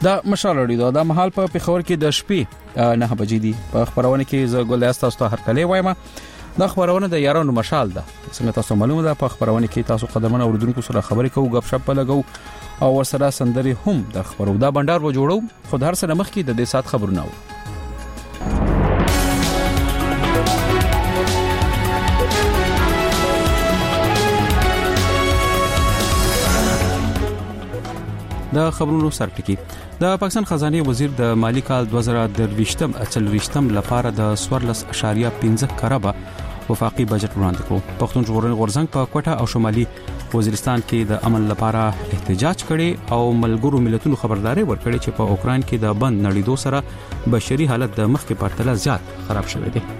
دا مشال اړیدو دا محل په پیښور کې د شپې 9 بجې دی په خبرونه کې ز ګل تاسو ته هر کله وایم دا خبرونه د یارانو مشال ده څنګه تاسو معلومه ده په خبرونه کې تاسو قدمونه اوردونکو سره خبرې کوو غب شپ لګو او ورسره سندري هم د خبرو دا بندر و جوړو خو هر سره مخ کې د دې سات خبرونه و د خبرونو سرټکی د پاکستان خزانه وزیر د مالی کال 2023 لپاره د 14.15 کروڑه وفاقي بجټ وړاندې کړ. پښتون ژغورنې غورځنګ په کوټه او شمالي وزیرستان کې د امن لپاره احتجاج کړي او ملګرو ملتونو خبرداري ورکړي چې په اوکران کې د بند نړیدو سره بشري حالت د مخ کې پرتله زیات خراب شوی دی.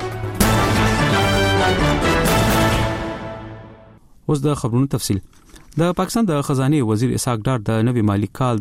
اوس د خبرونو تفصیل. د پاکستان د خزانه وزیر اسحاق ډار د نوي مالی کال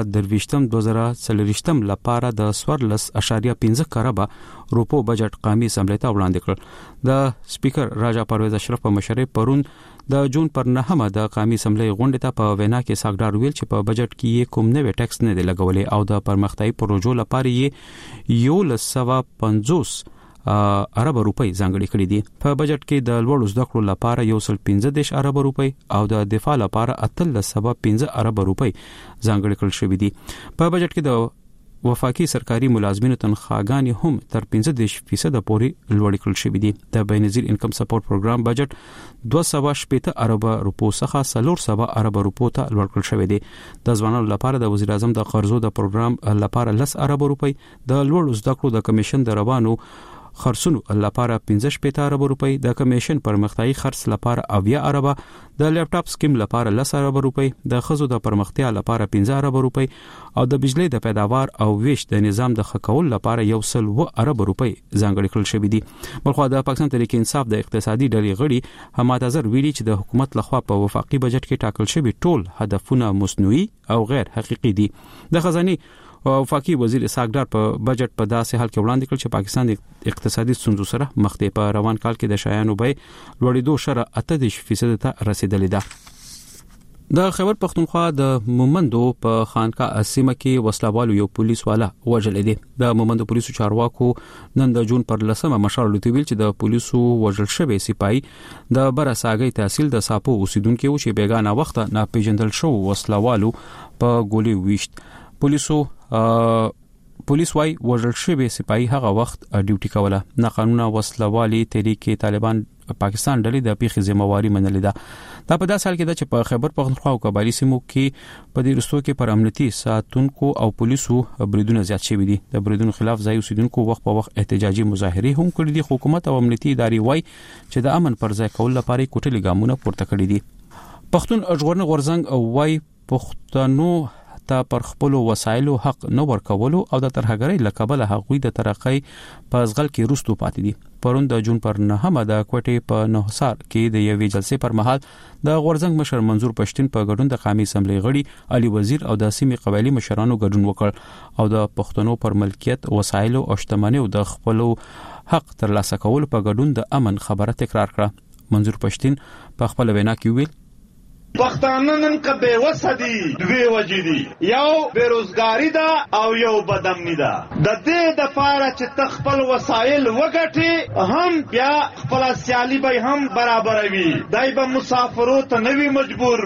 2023 لپاره د 14.15 کروڑه روپو بجټ قومي اسمبلی ته وړاندې کړ. د سپیکر راجا پرویز اشرف په مشرۍ پرون د جون پر 9 د قومي اسمبلی غونډې ته په وینا کې اسحاق ډار ویل چې په بجټ کې کوم نوې ټیکس نه دی لګولې او د پرمختیايي پروژو لپاره یې 150 ارب روپۍ ځانګړي کړې دي. په بجټ کې د لوړو زده کړو لپاره 115 ارب روپۍ او د دفاع لپاره 13.15 ارب روپۍ ځانګړي کړل شوې دي. په بجټ کې د وفاقي سرکاري ملازمینو تنخواګانې هم تر 15% پورې لوړې کړل شوې دي. د بینظیر انکم سپورټ پروګرام بجټ 280 ارب روپو څخه 300 ارب روپو ته لوړ کړل شوی دی. د ځوانانو لپاره د وزیر اعظم د قرضو د پروګرام لپاره 10 ارب روپۍ، د لوړو زده کړو د کمیشن د روانو خرڅونو لپاره 15 ارب روپۍ، د کمیشن پرمختیايي خرڅ لپاره 80 ارب، د لیپټاپ سکیم لپاره 10 ارب روپۍ، د خزو د پرمختیا لپاره 15 ارب روپۍ او د بجلی د پیداوار او ویش د نظام د خکول لپاره 100 ارب روپۍ ځانګړي کړل شوې دي. بلخو د پاکستان تحریک انصاف د اقتصادي ډلې غړي حماد اظهر ویلي چې د حکومت لخوا په وفاقي بجټ کې ټاکل شوی ټول هدفونه مصنوعي او غیر حقيقي دي. د خزانه وفاقي وزیر اسحاق ډار په بجټ په داسې حال کې وړاندې کړ چې پاکستان د اقتصادي ستونزو سره مخ دی. په روان کال کې د شایانو بیه لوړېدو شره 18% ته رسیدلې ده. د خیبر پختونخوا د مومندو په خانقاه سیمه کې وسلوالو یو پولیس والا وژل دي. د مومندو پولیسو چارواکو نن د جون پر 10 مشال لوتویل چې د پولیسو وژل شوی سپای د برساګي تحصیل د ساپو اوسیدونکو چې بیگانه وخت ناپېژندل شو وسلوالو په ګولې ویشت. پولیس وايي وژل شوی سپای هغه وخت ډیوټي کوله. ناقانونه وسلوالي تحریک طالبان پاکستان ډلې د پیښې ذمہواری منلې ده. دا په داسې حال کې ده چې په خیبر پختونخوا او قبایلی سیمو کې په دې رستو کې پر امنیتي ساتونکو او پولیسو بریدونه زیات شوي دي. د بریدونو خلاف ځای اوسیدونکو وخت په وخت احتجاجي مظاهرې هم کړې دي. حکومت او امنیتي ادارې وايي چې د امن پر ځای کول لپاره کوټلي ګامونه پورته کړي دي. پښتون ژغورنې غورځنګ وايي پښتنو ته پر خپل وسایلو حق نه ورکولو او د ترهګرۍ لقبله حقوقي د ترقۍ په ځغل کې رستو پاتې دي. پرون د جون پر 9 د کوټې په نوحصار کې د یوې جلسې پر مهال د غورځنګ مشر منظور پښتين په ګډون د قومي اسمبلی غړي علي وزیر او د سیمې قبایلی مشرانو ګډون وکړ او د پښتنو پر ملکیت وسایلو او شتمنیو د خپل حق ترلاسه کول په ګډون د امن خبره تکرار کړه. منظور پښتين په خپل وینا کې ویل پښتانه نن کبه وسدي دوی وجدي یو بیروزګاری ده او یو بدامنی ده. د دې د پاره چې تخپل وسایل وګټي هم بیا خپل سیالي به هم برابروي. دای به مسافرو ته نوی مجبور.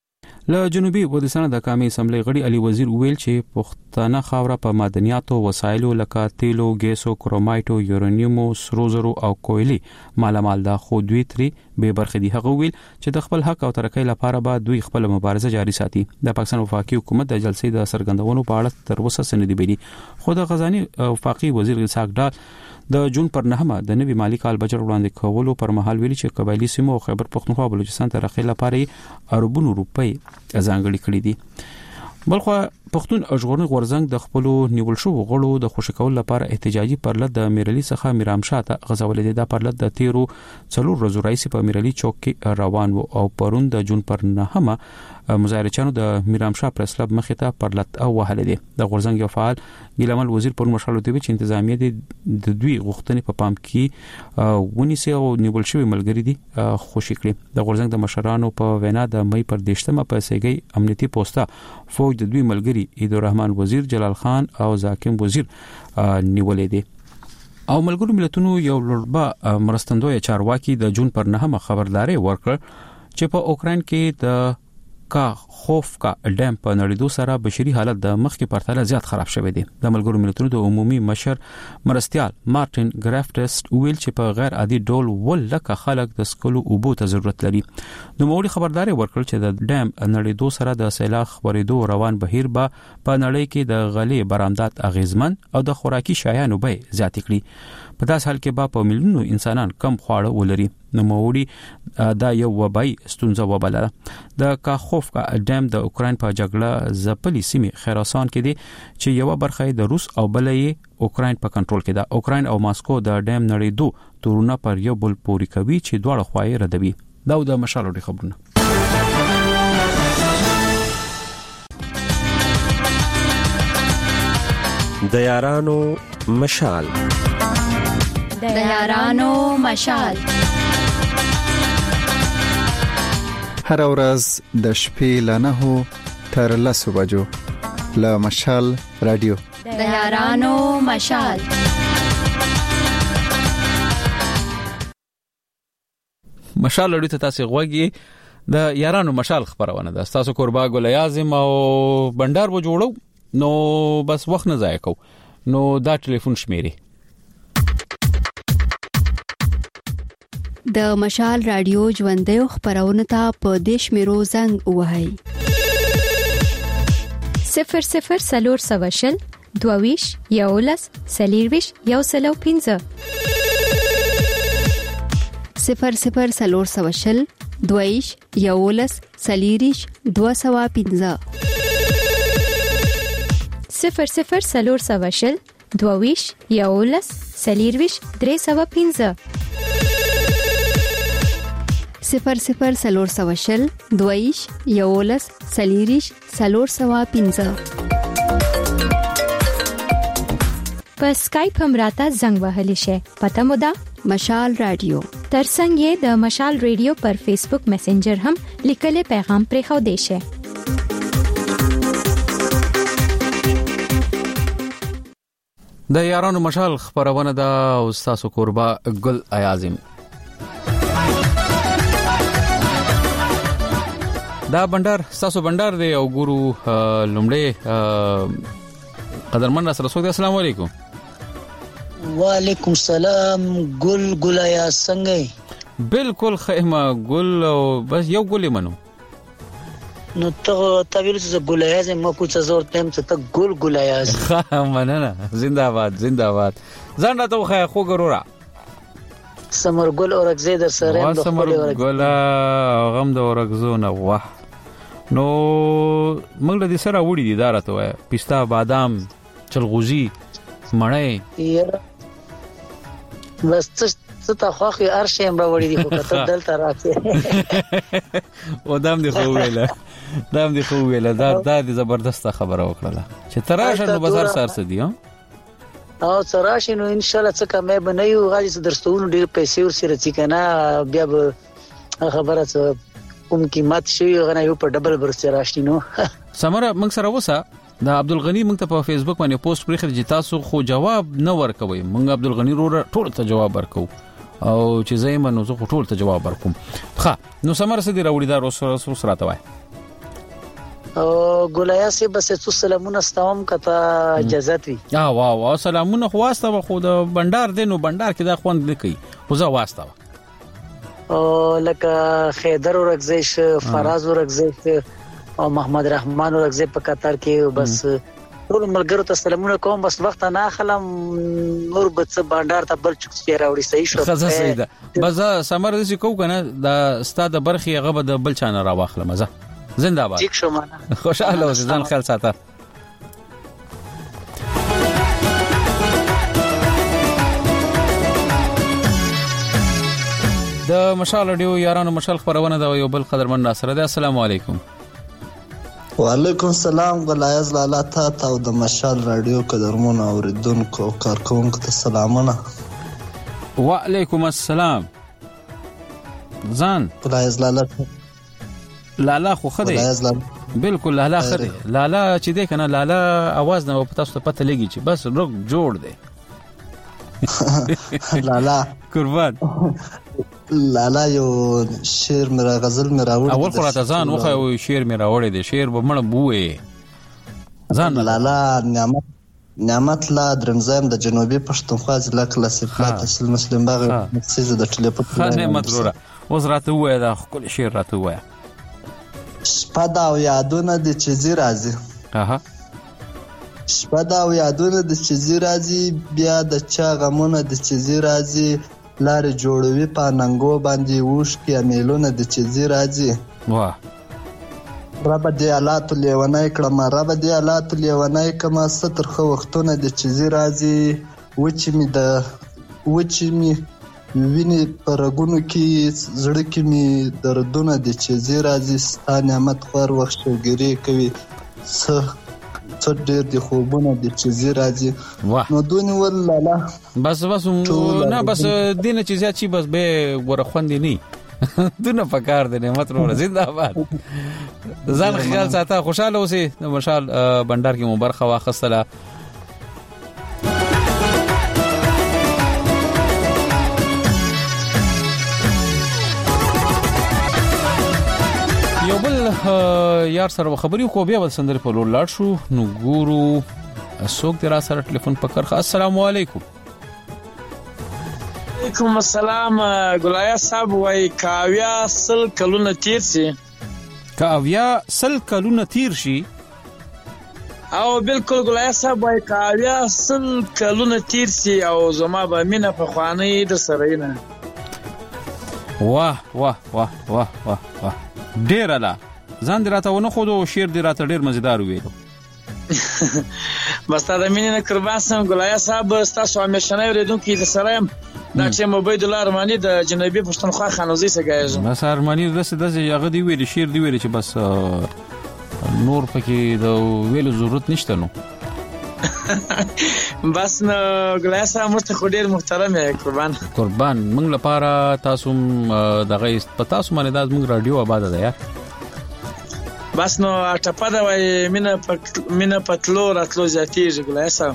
له جنوبي وزیرستان د قومي اسمبلی غړي علي وزیر ویل چې پښتانه خاوره په معدنیاتو وسایلو لکه تیلو، ګیسو، کرومایټو، یورانیوم، سرو زرو او کویلي مالامال ده. خو دوی تری به برخه دي. هغه ویل چې د خپل حق او ترقۍ لپاره به دوی خپل مبارزه جاري ساتي. د پاکستان وفاقي حکومت د جلسې د سرګندونو په اړه تر اوسه سندې بيدي. خو د غزنی وفاقي وزیر اسحاق ډار د جون پر 9 د نوي مالی کال بجټ وړاندې کولو پر مهال ویلي چې قبایلی سیمو او خیبر پختونخوا بلوچستان ترقۍ لپاره اربونو روپۍ ځانګړي کړې دي. بلخو پښتون ژغورنې غورځنګ د خپل نیول شو غړو د خوشی کول لپاره احتجاجي پرلط د میرلی څخه میرامشاه ته غزولې ده. پرلط د 13 ورځې رئیس په میرلی چوک کې روان وو او پرون د جون پر 9 مظاهرچانو د میرامشاه پریس کلب مخې ته پرلط او وهل دي. د غورځنګ یو فعال ګیلمل وزیر پر مشالو دی چې انتظامیه د دوی غوښتنې په پام کې ونیسي او نیول شوی ملګری دي خوشی کړي. د غورځنګ د مشرانو په وینا د مې پر 10 په سیګي امنیتي پوسټه فوج د دوی ملګری وزیر عیدالرحمن وزیر جلال خان او زاکم وزیر نیولې دي. او ملګرو ملتونو یو لړبه مرستندوی چارواکي د جون پر 9 خبرداري ورکړ چې په اوکرين کې د کاخوفکا ډیم په نړیدو سره بشري حالت د مخکې پرتله زیات خراب شوی دی. د ملګرو ملتونو د عمومي مشر مرستيال مارټین ګرافټس ویل چې په غیر عادي ډول ولکه خلک د سکلو اوبو ته ضرورت لري. نو موري خبرداري ورکړل چې د ډیم نړیدو سره د سیلاب خورېدو روان بهیر به په نړۍ کې د غلې برآمدات اغیزمن او د خوراکي شیانو به زیات کړي. په داس حال کې به په میلیونونو انسانان کم خواړه ولري. نو موري دا یو وبای ستونزه وبلله. د کاخوفکا ډیم د اوکرين په جګړه ځپلې سیمې خراسان کې دي چې یو برخه د روس او بلې اوکرين په کنټرول کې ده. اوکرين او ماسکو د ډیم نړیدو تورونه پر یو بل پوري کوي چې دواړه خواهی ردوي. دا د مشالو د خبرونه. د یارانو مشال د یارانو مشال هر ورځ د شپې ل 9 تر 10 بجو له مشال رادیو د یارانو مشال. مشال لري ته تاسو غوږی د یارانو مشال خبرونه ده. تاسو قربا ګل اعظم او بندر و جوړو نو بس وخت نه ضایع کو. نو دا ټلیفون شمیري د مشال رادیو ژوندې خبرونه ته په دیش میرو زنګ وهاي 00 سلور سواشل دوویش یولس سلیرویش یوسلو 15 00 سلور سواشل دوویش یولس سلیریش 215 00 سلور سواشل دوویش یولس سلیرویش 315 00 سلور سواشل دویش یولس سلیریش سلور سوا 15 په سکایپ هم راته زنګ وهلی شي. پته مو ده مشال رادیو. ترڅنګ یې د مشال رادیو پر فیسبوک میسنجر هم لیکل پیغام پرې خو دی شي. د یارانو مشال خبرونه دا استاد قربا ګل اعظم. دا بندر تاسو بندر دی او ګورو لومړی قدرمن سره سوګ. السلام علیکم. وعلیکم السلام. ګل یا څنګه؟ بالکل خیمه ګل او بس یو ګل منو. نو ته ویل چې ګل اعظم مو کوڅه زور تم ته ګل اعظم. مننه. زنده‌باد زنده‌باد. ځان راته خو خو ګرورا سمر ګل اورګزې در سره د سمر ګل غم د اورګزونه واه. نو موږ د دې سره وړي دي دارته وای پستا بادام چلغوزي مړې یاره بس څه ته خوخي ارشه هم راوړي دي خو ته دلته راځي. و دام دي خو ویله دام دي خو ویله دا د زبردست خبره وکړه چې تراشه نو بازار سره سدي او سراشه نو ان شاء الله څه کمه بنایو غاړي درستون ډیر پیسې ورسره چې کنه بیا به خبره څه کوم قیمت شي غنه یو په ډبل ورسره راشي. نو سمره موږ سره وسه د عبدالغنی موږ ته په فیسبوک باندې پوسټ پرې خرج تاسو خو جواب نه ورکوي. موږ عبدالغنی ټول ته جواب ورکو او چې زېم نو زه ټول ته جواب ورکوم. ښه نو سمره سدي راوړي دا روس راته وای او ګولیا سي بس څو سلامونه ستوم کته اجازه وي. واه سلامونه خو واسطه خو د بندر دینو بندر کې دا خوند لیکي خو زه واسطه او لکه خیدر ورغزیش فراز ورغزیش او محمد رحمان ورغزی په قطر کې بس ټول ملګرو ته سلامونه کوم. بس وخت نه خلم نور بڅ بندر ته بل چک پیراوړي صحیح شو. خزه سیده بس سمر دې کو کنه دا ستاده برخي غبه د بل چانه را واخله مزه. زنده‌باد. ٹھیک شو معنا خوشاله اوسه ځان خیال ساته. د مشال رادیو یارانو مشال خبرونه دا یو بل قدرمن ناصر ده. السلام علیکم. وعلیکم السلام. غلایز لاله تا او د مشال رادیو قدرمن اوریدونکو کارکونکو ته سلامونه. وعلیکم السلام. ځان غلایز لاله لالا خو خدای بالکل لالا خره لالا چې دې کنه لالا आवाज نه په تاسو ته پته لګي چې بس روک جوړ دی لالا قربان لالا یو شعر میرا غزل میرا وړ اول خو راته ځان وخه یو شعر میرا وړی دی شعر به مړ بوې ځان لالا نعمت لا درمزایم د جنوبي پښتونخوا ضلع کلاسیفلا تحصیل مسلم باغ مؤسسه د ټلیفون نعمت وروره اوس راته وای دا خپل شعر راته وای شپه دا یادونه د چيزي راځي شپه دا یادونه د چيزي راځي بیا د چا غمونه د چيزي راځي لارې جوړوي په ننګو باندې وښکي امیلونه د چيزي راځي واه رب دې حالات لیونای کړم رب دې حالات لیونای کما ستر خو وختونه د چيزي راځي وچې می ویني پرګونو کې زړه کې می دردونه د چيزي راځي ستا نعمت خور وخت شوګری کوي څه ډېر د خوبونه د چيزي راځي نو دونی ولاله بس نه بس دینه چې زیات شي بس به ور خوندې نه دونه پکار دی نعمت رو زنده باد ځان خیال ساته خوشاله اوسې مشال بندر کې مبارک واخصله یو بل یار سره خبرې خو بیا بل سندري په لور لاړ شو نو ګورو څوک درا سره ټلیفون پکړ السلام علیکم وعلیکم السلام ګلایا صاحب وای کاویا سل کلونه تیر شي او بالکل ګلایا صاحب وای کاویا سل کلونه تیر شي او زما به مینه په خواني در سره نه واه واه واه واه واه واه ډیر الا ځان دراته ونه خو دو شعر دراته ډیر مزیدار ویلو بس تا د مینې قربان سم ګلایا صاحب تاسو همیشنه اوریدونکو د سره دا چې عبید الله ارمانی د جنوبي پښتونخوا خانوزي څخه بس ارمانی دسه هغه دی ویل شعر دی ویل چې بس نور پکې د ویلو ضرورت نشته نو بس نو ګلایا صاحب مرته خو ډیر محترم یې قربان موږ لپاره تاسو دغه تاسو باندې د موږ رادیو آباد ده یا بس نو ټپه دا وای مینه پتلو راتلو زیاتیږي ګلایا صاحب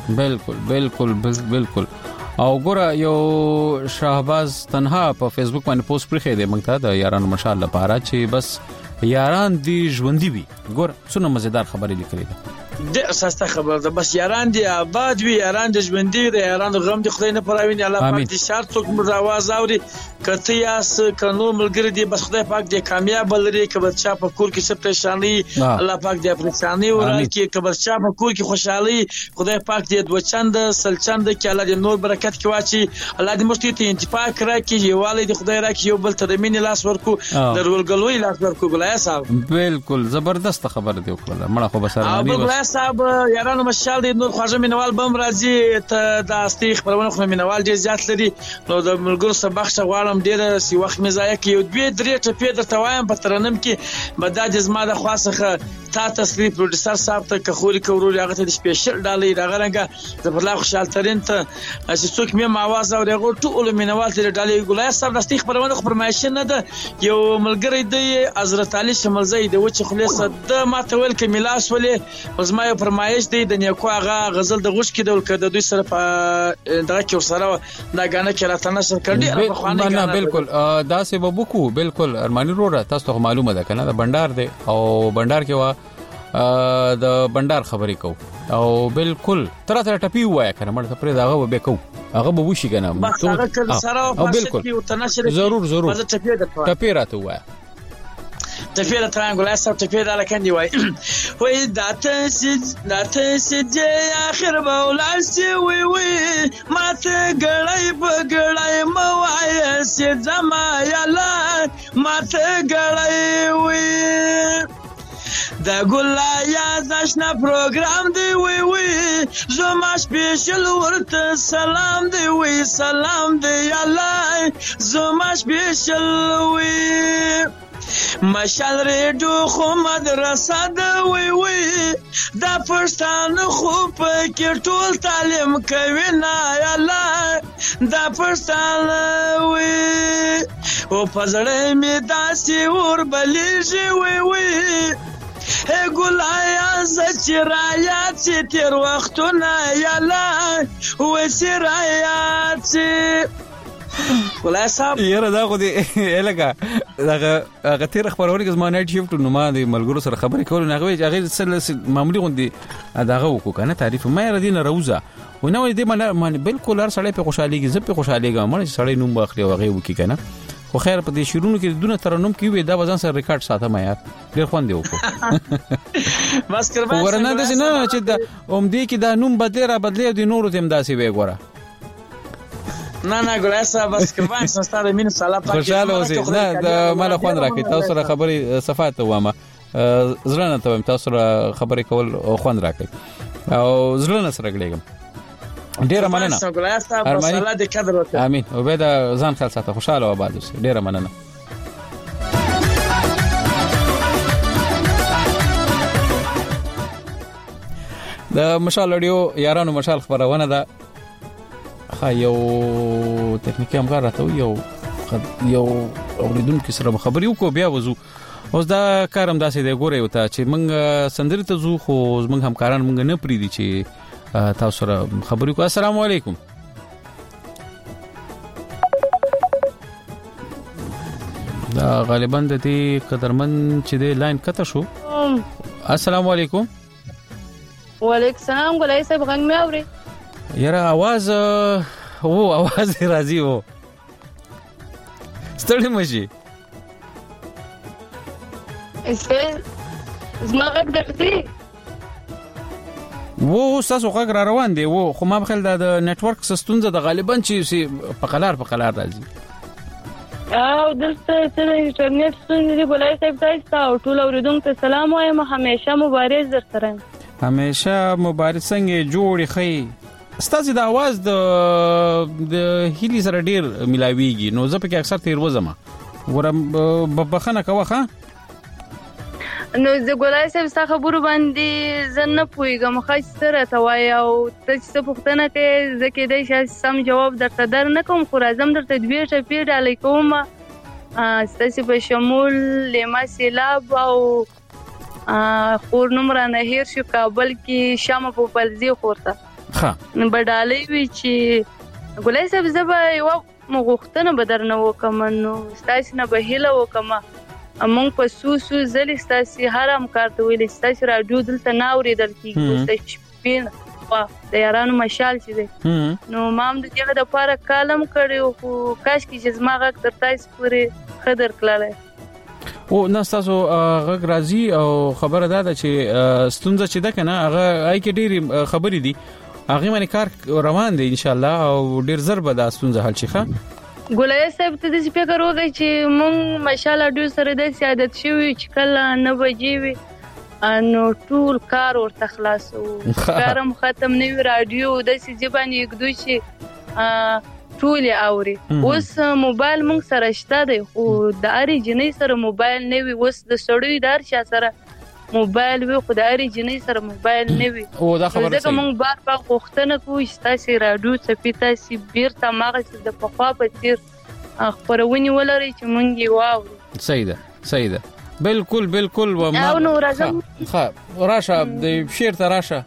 بالکل او ګوره یو شهباز تنها په فیسبوک باندې پوسټ پرې دی موږ ته د یارانو مشال لپاره چې بس یاران دی ژوندۍ وي ګور څونه مزیدار خبرې لیکلې ده د اساسه خبر ده بس یاران دی آباد وي یاران د ژوندۍ دی یاران غم دی خدای نه پراویني الله پاک دې شرط څوک مزاواز اوري کته یاس کنو ملګری دی بس خدای پاک دې کامیاب لري کبه چا په کور کې څه پریشانی الله پاک دې پریشانی ورکړي کبه چا په کور کې خوشحالي خدای پاک دې دوچند سلچند کې الله دې نور برکت کې واچي الله دې مشتي ته انتفاق راکړي یوالي دې خدای راکړي یو بل ته د مين لاس ورکو درولګلوي لاس ورکو ګلایا صاحب بالکل زبردست خبر دی وکړه مړه خو بسرمانی ګلایا صاحب یارانو مشال دې نور خواجه مینوال بم راځي ته د استیخ پرونه خو مینوال دې زیات لري نو د ملګرو سبق شغوالم ډېر سی وخت مې ضایع کې یو دوی درې ټپې درته وایم په ترنم کې بداج زما د خاصه تا تصریح پروډوسر صاحب ته کخوري کورول هغه ته سپیشل ډالې راغرنګه زبرلا خوشحال ترين ته چې څوک مې आवाज اوري هغه ټول مینوال ته ډالې ګلای صاحب د استیخ پرونه خو فرمایش نه ده یو ملګری دی حضرت علي شملزی د وچ خلاصه د ماته ویل کې ملاس ولې زما یو فرمایش دی د نیکو هغه غزل د غوش کې د کده دوی سره په دغه کې سره دا غانه کې راته نشر کړی په خوانه نه بالکل دا سه بوکو بالکل ارمانی روړه تاسو ته معلومه ده کنه د بندر دی او بندر کې وا د بندر خبرې کو او بالکل تر ټپی وای کنه مړ ته پرې داغه به کو هغه به وشي کنه او بالکل ضرور ټپی راته وای تفیده ترانګول اسب تفیده لکندی وای وای داته سجه اخر بولاسی وی ماته ګړای په ګړای موای سي زما یلا ماته ګړای وی دا ګلا یا زاشنا پروګرام دی وی زما سپیشل ورته سلام دی وی سلام دی یلا زما سپیشل وی مشال ریډو خو مدرسه ده وی دا پښتون خو په کې ټول تعلیم کوي نه یلا دا پښتون وی او پزړې می داسي ور بلیږي وی هي ګلایا زچرایا چې تیر وختونه یالا وسرایا چې ګلایا صاحب یاره دا خو دې الګه هغه تیر خبرونه کې زما نایټ شیفټ نو ما د ملګرو سره خبرې کول نه غوي هغه سره معمولی غوندي داغه وکړه کنه تعریف ما یې ردینه روزه و نو دې ما بالکل هر سړی په خوشحالي کې زه په خوشحالي کې مړ سړی نوم واخلي او هغه وکي کنه خو خیر په دې شیرونو کې دونه ترنم کې وي دا وزن سره ریکارډ ساتم یار ډیر خوند دی وکړه بس قربان ورنه د نه چې دا اومدي کې دا نوم بدلې د نورو تم داسې وي ګوره نه ګلای صاحب بس قربان ستاره مين سالا پاک خوشاله اوسئ نه د مال خوان راکې تاسو سره خبري صفات وامه زړه نه ته تاسو سره خبرې کول او خوان راکې او زړه نه سره غړېږم ډیره مننه ګلای صاحب سالا د قدر وکړه امين او به دا ځان خل ساته خوشاله او آباد اوسئ ډیره مننه د مشال اډیو یارانو مشال خبرونه ده یو تکنیکی همکار راته یو اوریدونکو سره خبرې وکړو بیا وځو اوس دا کارم داسې دی ګوره یو ته چې موږ سندرې ته ځو خو موږ همکاران موږ نه پریدي چې تاسو سره خبرې وکړو السلام علیکم دا غالبا د دې قدرمن چې د لاین کته شو السلام علیکم وعلیکم السلام ګلای صاحب غږ مې اوري یاره आवाज راځي وو ستړي مشي زما غږ درځي وو تاسو غږ را روان دی وو خو ما بخل د نتورک سستونزه د غالبا چې په قلار راځي او دلته چې انټرنیټ ستونزې ګلای صاحب تاسو او ټول اوریدونکو ته سلام وایم همیشه مبارز درته همیشه مبارز څنګه جوړی خي ستاسو د आवाज د هیلی سره ډیر ملاویږي نو زه په کې اکثر تیر وزم ورم بخنه کوخه نو زه ګولای صاحب څخه خبرو باندې زنه پويګم خاص سره توای او تاسو پوښتنه ته زکه دای شې سم جواب درته در نه کوم خو راځم درته دوی ټپی ډالې کوم تاسو په شمول لما سیلاب او خور نمبر نه هیر شو کابل کې شامه په پلزي خورته ها بدالې وی چې ګولای صاحب زبا یو مغختنه بدرنه وکم نو تاسو نه بهله وکم امون په سوسو زلی تاسو هرم کارته ویل تاسو راډیو دلته ناوري درکې تاسو شپین د یارانو مشال چې دی نو مام د دې د پاره کالم کړو خو کاش کې چې زما غږ تر تاسو پورې خدر کړلای او نستاسو غږ راځي او خبره ده چې ستونزه چې ده کنه هغه آی کې ډېری خبرې دي هغه باندې کار روان دی ان شاء الله او ډیر زر به د ستونزه حل شي ښه ګولای صاحب ته د فکر وکړي چې مونږ ماشاءالله ډیر سره د سیادت شوی چې کله نه بجې وي نو ټول کار ورته خلاصو کارم ختم نه وی رادیو د سې ځبان یک دوی چې ټول اوري اوس موبایل مونږ سره شته دی خو د اړې جنې سره موبایل نه وي اوس د سړوي دار شا سره موبایل وی خدای جنې سره موبایل نه وي او دا خبره ده موږ بار غوښتنه کوو چې تاسو راډیو څخه تاسو بیرته ماغه د پخوا په تیر خبرونه ولري چې مونږ یې واورو صحیح ده بالکل و ما نو راځم راشه د شیر ته راشه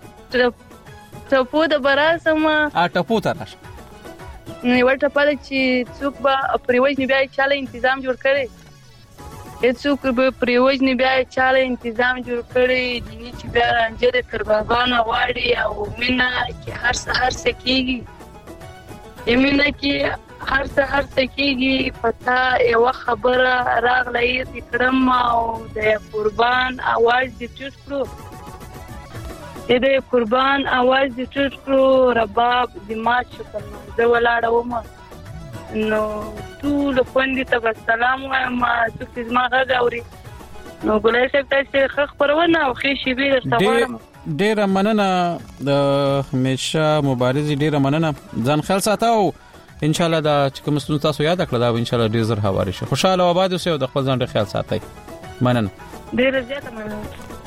ټپو د براسمه ټپو ته راشه نو ورته پاله چې څوک به پریوځ نه بیا چاله تنظیم جوړ کړي هیڅوک به پریوځ نه بیا چاله تنظیم جوړ کړي دي چې بیا رانجه د قربانانو واړي او مینا کې هر څه کیږي مینا کې هر څه کیږي پتا یو خبره راغلی کړم او د قربان आवाज دې ټوټ کړو دې قربان आवाज دې ټوټ کړو رباب دې ما شکر زه ولاړ وم نو ټول خوندې ته سلام وایم چې زما غږ اوري نو ګولای صاحب تاسو خبرونه او خې شي به درته ډیره مننه د همیشه مبارزي ډیره مننه ځان خیال ساتو ان شاء الله دا چې کوم ستونزه تاسو یاد کړل دا ان شاء الله ډیر زر هواري شي خوشاله او آباد اوسئ او د خپل ځان خیال ساتئ مننه ډیره زیاته مننه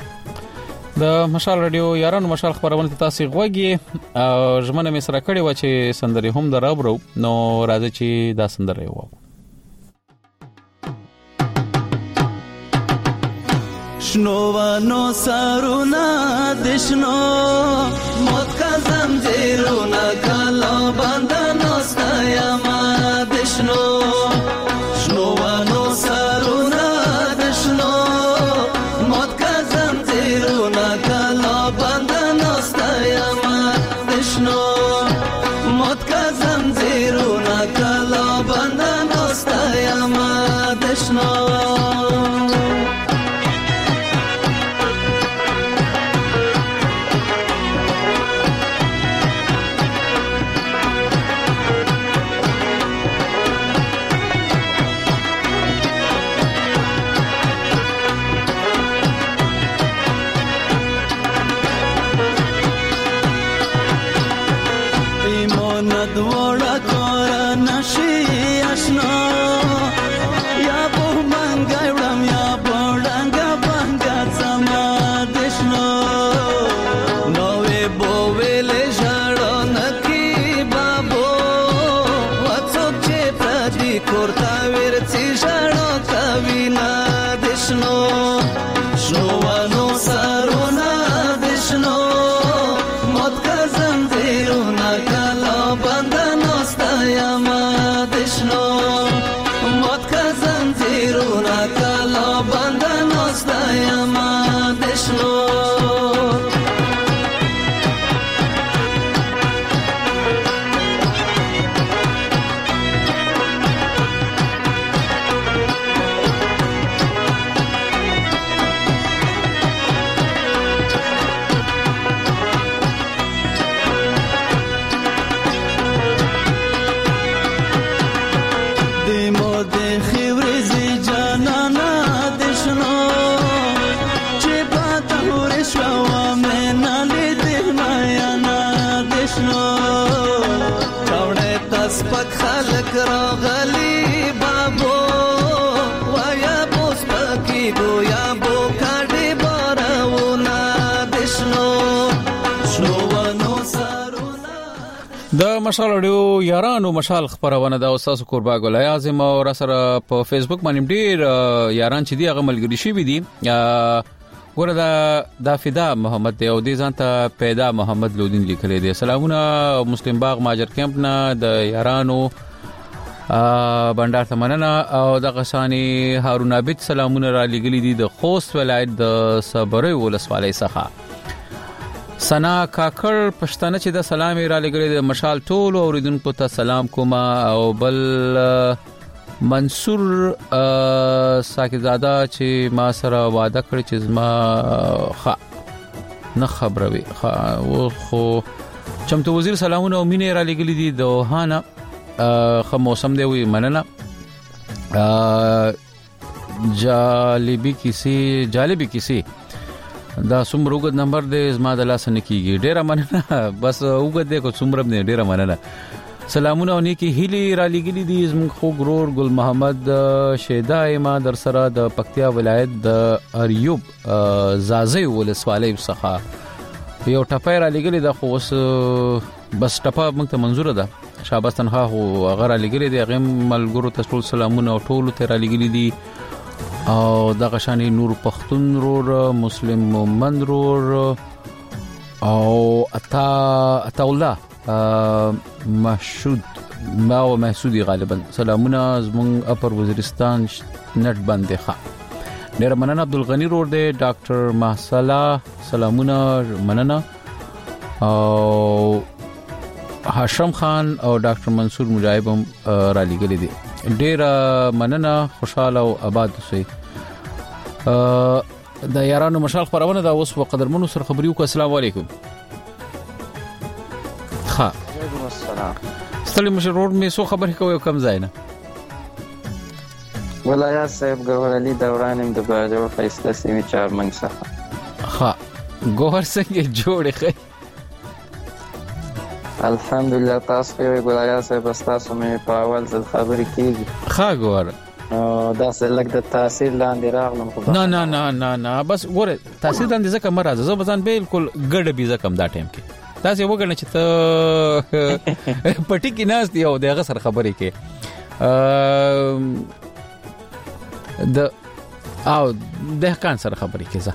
د مشال رادیو یارانو مشال خبرونه تاسو غوږی او ژمنه مې سره کړې و چې سندري هم درابرو نو راځي چې دا سندره یو شنوانو سرونا دشنو موت کا زنجیرونا کلا بندنو ستایما دشنو شنوانو سرونا دشنو موت کا زنجیرونا کلا بندنو ستایما دشنو موت کا زنجیرونا کلا بندنو ستایما دشنو د مشال اډیو یارانو مشال خبرونه د استاد قربا ګل اعظم او سره په فیسبوک باندې ډیر یاران چې دی هغه ملګری شي وي دي وردا د فدا محمد دی او د ځانته پیدا محمد لودین لیکلي دي. سلامونه مسلم باغ ماجر کیمپ نه د یارانو بندر تمننه او د غسانی هارون عابد سلامونه را لګلي دي د خوست ولایت د صبري ولسوالۍ څخه. سنا کاکړ پښتانه چې د سلام را لګلي د مشال ټول اوریدونکو ته سلام کوم او بل منصور ساکزاده چې ما سره وعده کړی چې زما نه خبروي خو چمتو وزیر سلامونه او مینه را لګلي دي د هانا خو موسم دی وي مننه جالبي کیسي دا څومره وګد نمبر دی زما د لاس نه کیږي ډیره مننه بس وګد دی کو څومره نه ډیره مننه. سلامونه او نیکی هیلی را لګلی دي زموږ خو ګرور ګل محمد شیدای ما در سره د پکتیا ولایت د اریوب زازی ولسوالۍ څخه یو ټپای را لګلی د خو بس ټپه موږ ته منزور ده شاباس تنها هو غره لګلی دی غیم ملګرو ته ټول سلامونه او ټول ته را لګلی دي او د غشانی نور پختون رور مسلم مومن رور او عطا الله محسودی غالبا سلامونه زمون اپر وزیرستان نټ باندې ښه ډیر مننه. عبدالغنی رور دی ډاکټر محسلا سلامونه مننه او هاشم خان او ډاکټر منصور مجاهب هم را لګلي دي ډیر مننه خوشاله او آباد اوسئ. د یارانو مشال خبرونه دا اوس په قدرمنو سره خبريو کو. السلام علیکم. ها وعلیکم السلام. ستړي مشر روډ می سو خبرې کوي کم ځای نه ولایت صاحب ګوهر علي دوران د باجوړ فیصله سیمه چارمنګ څخه. ها ګوهر څنګه جوړې خې الحمدلله تاسو یې ولایت صاحب تاسو مې په اول ځل خبرې کیږي. ها ګوهر دا څه لګ د تاثیر لاندې راغلم خو نه بس ګوره تاثیر لاندې ځکه مرزه زه بزن بالکل ګډه بي زکم دا ټیم کې تاسو وګڼئ چې ته پټی کې ناس دی او دغه سره خبرې کې د او دهقان سره خبرې کیسه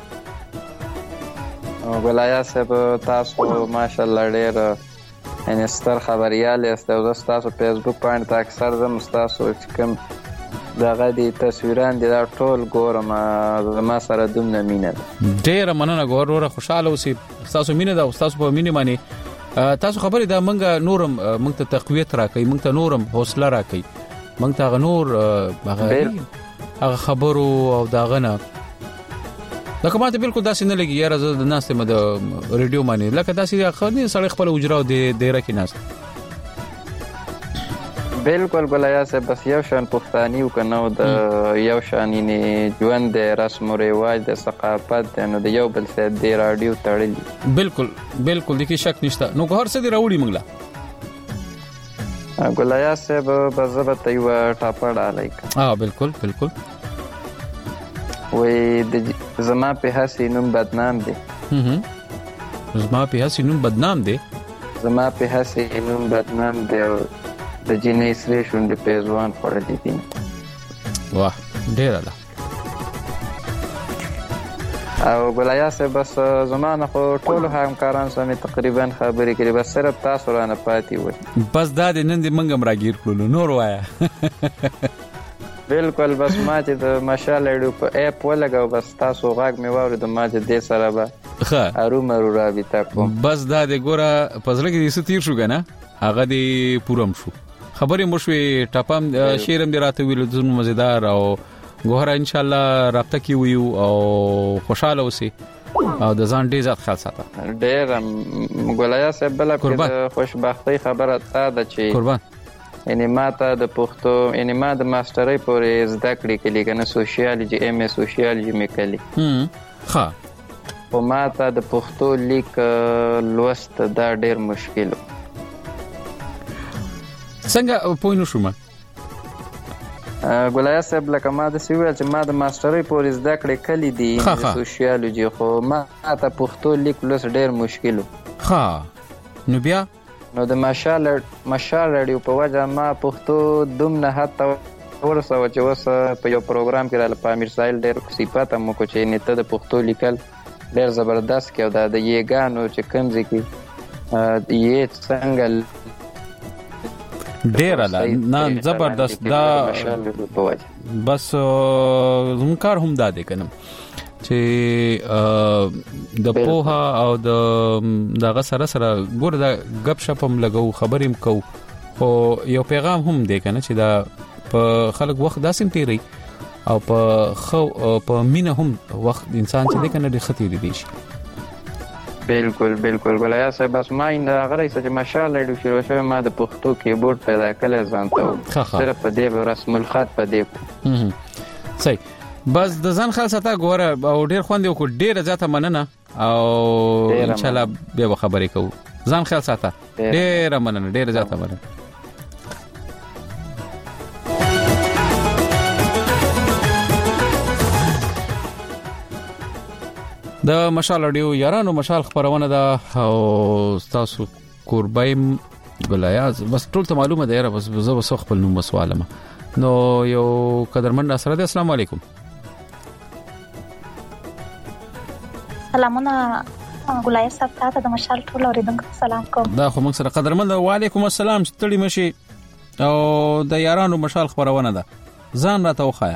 ګلایا صاحب تاسو ماشاءالله ډېر یعنی ستر خبريال یاست او تاسو فیسبوک باندې اکثر زم تاسو چې کوم دغه دي تصویران دي دا ټول ګورم ما سره دومره مینه ډېر مننه ګوره خوشاله اوسې تاسو مینه دا تاسو په مینه باندې تاسو خبرې دا منګه نورم منګ ته تقویت راکې منګ ته نورم حوصله راکې منګ ته نور هغه خبرو او دا غنه لکه ماته بالکل داسې نه لګي یاره زه د ناس ته د ریډیو باندې لکه داسې خبرې سړی خپل اجرا او د ډیره کې ناس بالکل ګلایا صاحب بس یو شان پښتاني وکنو د یو شان نه ژوند د رسم او رواج د ثقافت نو د یو بل سره د رادیو تړلي بالکل بالکل د کې شک نشته نو هر څه دی راوړي منګلا ګلایا صاحب بزبط یو ټاپړ الایک بالکل بالکل وې د زما په هسي نوم بدنام دي زما په هسي نوم بدنام دي زما په هسي نوم بدنام دي د جنې سره شونډې په ځوان خورلې دي واه ډیر الله او ګلایا صاحب بس زمانه خو ټول همکاران سمې تقریبا خبرې کړې بس صرف تاسو رانه پاتې وي بس دا د نن دې منګم راګیر کړلو نور وایا بالکل بس ما چې د مشال اډو په اپ ولګاو بس تاسو غاګ می واورید ما چې د سره به ارومرو رابطه کوم بس دا د ګوره پزړه کې دې تیر شو کنه هغه دې پورم شو خبرې مو شوې ټاپم شیرم دې راته ویل د مزیدار او ګوهره ان شاء الله رابطه کی ویو او خوشاله اوسې او د ځان ډیر ځات خیال ساته ډیر ګلایا صاحب بل خوشبختي خبره تا ده چې قربان یعنی ما ته د پښتو یعنی ما د ماسترۍ پورې زده کړې کلی کنه سوشیالوجي ایم ای سوشیالوجي مې کلی ها او ما ته د پښتو لیک لوست دا ډیر مشکل څنګه پوینو شوم ګلایا صاحب لکه ما د سیویل چې ما د ماسترۍ پورې زده کړې کلی دي د سوشیالوجي خو ما ته پښتو لیک لوست ډیر مشکل ها نو بیا نو د مشال رادیو په وجه ما پښتو دومره حتی ورسو چې وس په یو پروګرام کې راځل په امیر سایل ډېر صفات مو کو چې نته د پښتو لیکل ډېر زبردست کې دا د یګانو چې کمزې کې یې څنګه ډېر نه زبردست دا بس زمکار هم دا دې کنه چې د پوها او دغه سره ګور د غب شپم لګو خبرېم کو خو یو پیغام هم دی کنه چې دا په خلک وخت داسې تیری او په مینه هم وخت انسان چې دی کنه د خطر دی شي بالکل ګلایا صاحب بس ما ان غره چې ماشاءالله د شروع ما د پښتو کیبورډ پیدا کړل ځانته صرف په دې رسم الخط په دې صحیح بس د ځان خاصه تا ګوره او ډیر خوند یو کو ډیر زیاته مننه او ان شاء الله به خبرې کوو ځان خیال ساته ډیر مننه ډیر زیاته مننه د مشال اډیو یارانو مشال خبرونه ده او تاسو قربایم ګلایا بس ټول ته معلومه ده بس زه وسو خپل نوم مسوالمه نو یو قدرمن سره السلام علیکم سلامونه ګلای صاحب ته د مشال ټول اوریدونکو سلام کوم دا خو موږ سره قدرمن وعلیکم السلام ستړي مشي او د یارانو مشال خبرونه ده ځان راته وخایا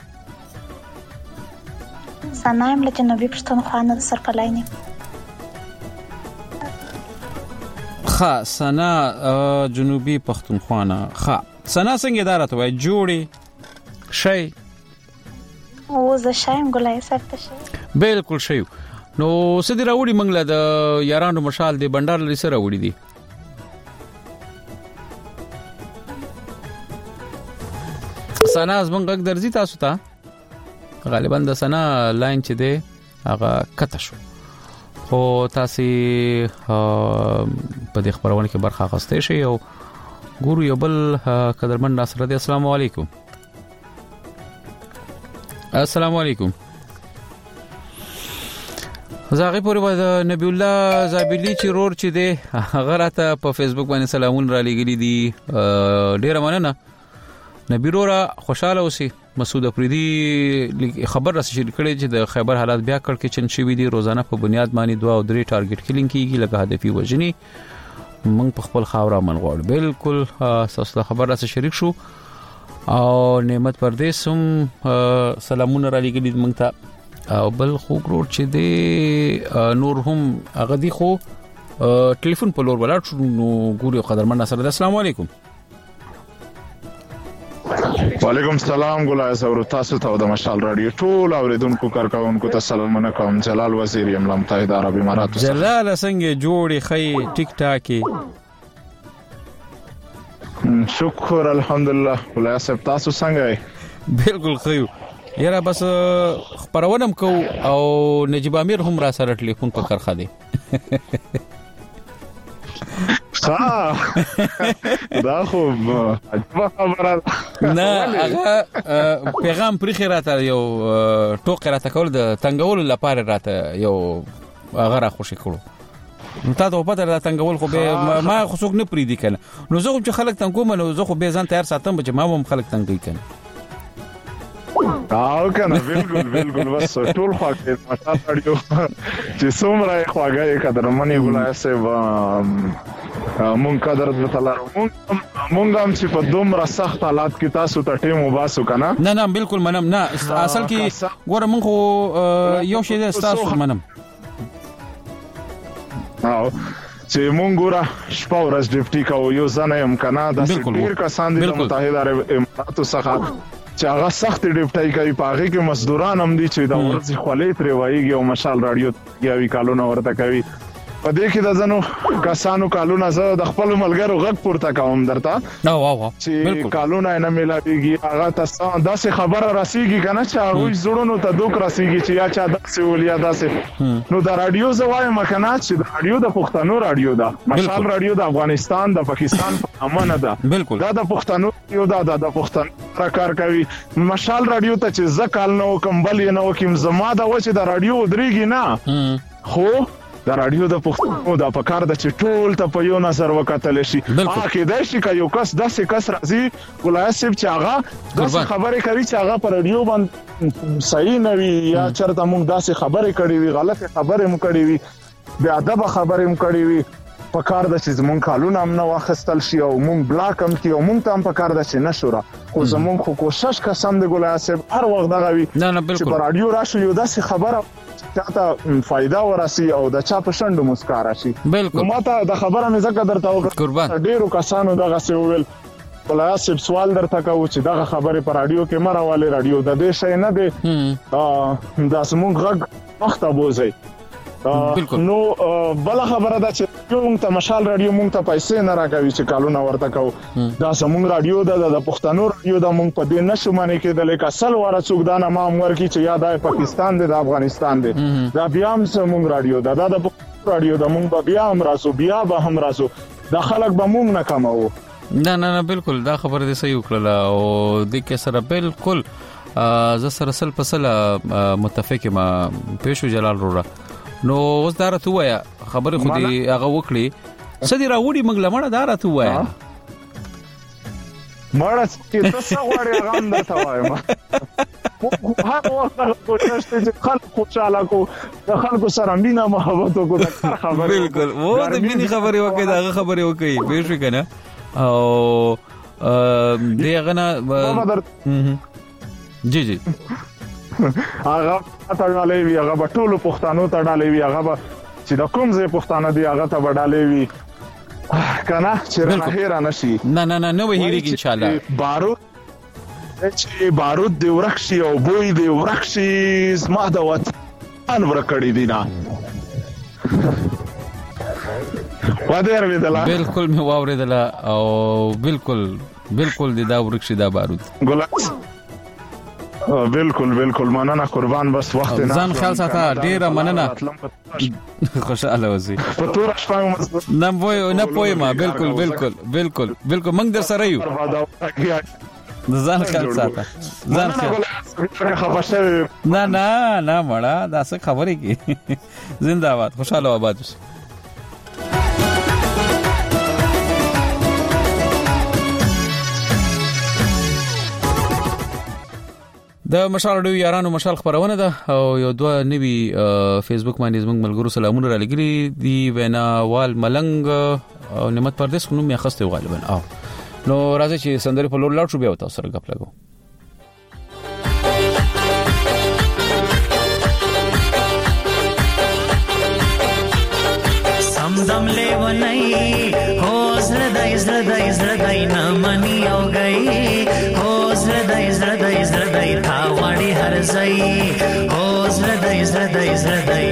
سنایم له جنوبي پښتونخوا نه سرپلاینه خا سنا جنوبي پښتونخوا نه خا سنا څنګه اداره وای جوړي شي او زه شایم ګلای صاحب ته شي بالکل شي نو سدي راوړي منګله د یارانو مشال دی بندر لري سره راوړي دي سنا زمنګ درځي تاسو ته غالبا د سنا لاین چې دی هغه کته شو خو تاسو په دې خبرونه کې برخه اخیستئ شئ او ګورو یو بل قدرمن ناصر دی السلام علیکم السلام علیکم زاغي پورې د نبی الله زابلی چې رور چې دی هغه راته په فیسبوک باندې سلامون را لګیلي دي ډیر مننه نبی رورا خوشاله اوسئ مسعود افریدي خبر راس شریک کړي چې د خیبر حالات بیا کړکېچن شوی دي روزانه په بنیاد باندې 2 او 3 ټارګټ کلینګ کیږي لکه هدفي وژني موږ په خپل خاور امن غواړو. بالکل تاسو خبر راس شریک شو او نعمت پردیس هم سلامونه را لګیدل موږ ته او بل خو ګروډ چې دی نور هم هغه دی خو ټلیفون په لور ولاړ شو نو ګوري قدرمن سره. السلام علیکم. وعلیکم السلام ګلای صاحب تاسو ته د مشال رادیو ټول اوریدونکو کارکونکو ته سلامونه کوم. جلال وزیر امام متحده عرب امارات. جلال څنګه جوړي خی ټیک ټاکي؟ شکر الحمدلله. ګلای صاحب تاسو څنګه؟ بالکل خیو یاره بس خبرونم کو او نجیب امیر هم را سره ټلیفون په کرخه دی. دا خو خبره نه هغه پیغام پرې خیراته یو ټوک راته کول د تنګول لپاره راته یو هغه را خوشی کړو. نو تاسو په پته را تنګول خو به ما خو څوک نه پریدي کنه. نو زه چې خلک تنګوم نو زه خو به ځان تیار ساتم چې ما هم خلک تنګي کنه. او کنه بالکل بس ټول خو کې ماته اړیو چې څومره خواږه قدرمنې ګلای صاحب مونږ قدر تعالی مونږ هم چې په دومره سخت حالات کې تاسو ته ټیم وباسو کنه. نه بالکل منم نه اصل کې ګوره مونږ یو شی د تاسو منم او چې مونږ ګوره شپه ورځ ډیپټي کوو یو ځنه هم کنه د ډیر کسان د متحده عرب اماراتو څخه چې هغه سخت ډیپټای کوي پاغه کې مزدوران هم دي چې دا ورځ خولې ترې وایي او مشال رادیو یاوي کالونه ورته کوي. په دې کې د زنو کسانو کالونه زه د خپل ملګرو غږ پورته کوم درته چې کالونه نه ملاويږي هغه تاسو داسې خبره راسيږي کنه چې هغه زړونو ته دوک راسيږي چې یا چا داسې ولیا داسې نو د رادیو زوای مکنه چې د رادیو د پښتنو رادیو ده مشال رادیو د افغانستان د پاکستان په امانه ده دا د پښتنو یو د پښتنو کار کوي. مشال رادیو ته چې زکال نو کمبل نه وکم زما د وچه د رادیو درېږي نه خو د رادیو د پښتنو د پکار د چټول ته په یو نظر وکتل شي. کې د شي یو کس داسې کس راځي ولای صاحب چې هغه داسې خبره کوي چې هغه پر رادیو باندې صحیح نه وي یا چرته موږ داسې خبره کړې وي غلطه خبره مو کړې وي بیا ادب خبره مو کړې وي پکار د چې زمون کالونه هم نه واخستل شي او مونږ بلاک هم کی او مونږ ته هم پکار د چې نشوره خو زمون خو کوشش قسم دی ګلای صاحب هر وخت دغه وي چې پر رادیو راشي یو داسې خبره چاته فائدہ ورسي او د چا په شندو مسکار شي. بالکل ماته د خبره مې زکه درته وکړه ډیرو کسانو دغه څه ویل ولای صاحب سوال درته کوم چې دغه خبره پر رادیو کې مراواله رادیو د دې شي نه دی دا سمون غږ وخت ابوزي نو بل خبره ده چې موږ ته مشال رادیو موږ ته پیسې نه راکوي چې کالونه ورته کوو دا سمون رادیو د پښتنو رادیو د موږ په دې نشو معنی کې د لیک اصل واره څوک دا نه ما امر کی چې یاد آی پاکستان دی د افغانستان دی دا بیا هم سمون رادیو د رادیو د موږ بیا هم راسو بیا به هم راسو د خلک به موږ نه کماو. نه بالکل دا خبره دې صحیح وکړه او د کې سره بالکل ز سره سل پسله متفق ما پېښو جلال روړه نو اوس دا راته وایا خبره خو دې هغه وکړي سدي راوړي موږ لمړه دا راته وایا مړه چې تاسو غواړئ هغه هم درته وایم هغه وخت کوشش چې خلک خوشاله کو د خلکو سره مینا محبت وکړو د خبره بالکل و د مینی خبره وکړي دا خبره وکړي به شو کنه او دغه نه جی هغه تړلې وی هغه ټول پښتنو تړلې وی هغه چې د کوم ځای پښتانه دی هغه ته وډالې وی کنه چې نه هیر نشي نه وهیږي ان شاء الله بارود دی ورخشي او بوی دی ورخشي زما د وطن ورکړی دی نه وادر ویدلا بالکل می واوریدلا او بالکل دی دا ورخشي دا بارود ګل بالکل مننه قربان بس وخت نه ځان خیال ساته ډیره مننه خوشاله اوسئ په تور شپه نه پوي ما بالکل موږ در سره یو ځان خیال ساته ځان خیال نه مړه دا څه خبرې کی زنده‌باد خوشاله آباد اوسئ. د مشال رادیو یارانو مشال خبرونه ده او یو دوه نوی فیسبوک باندې زموږ ملګرو سلامونه را لګري دی ویناوال ملنګ او نعمت پردیس خو نوم یې خسته غالبا او نو راځي چې سندري په لور لاړ شو بیا تاسو سره غپ لګو سمدم لیونی هو زړدای نمنی او گئی هو زړدای تا وړي هر ځای هو زړدای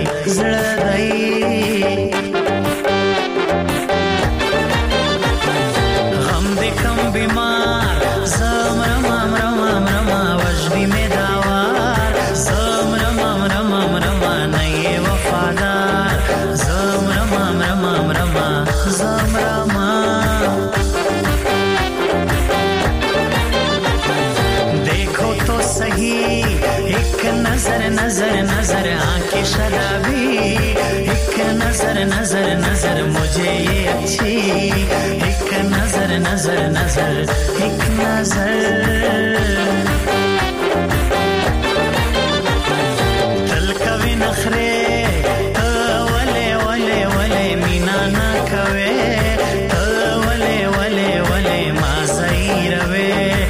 غم دې کم بیمار زمرم رما وجدی می داوار زمرم رما نه وفادار زمرم देखो तो सही एक नजर आंखें शराबी एक नजर मुझे ये अच्छी एक नजर एक नजर तल कभी नखरे वले मीना ना कवे वले मा सही रवे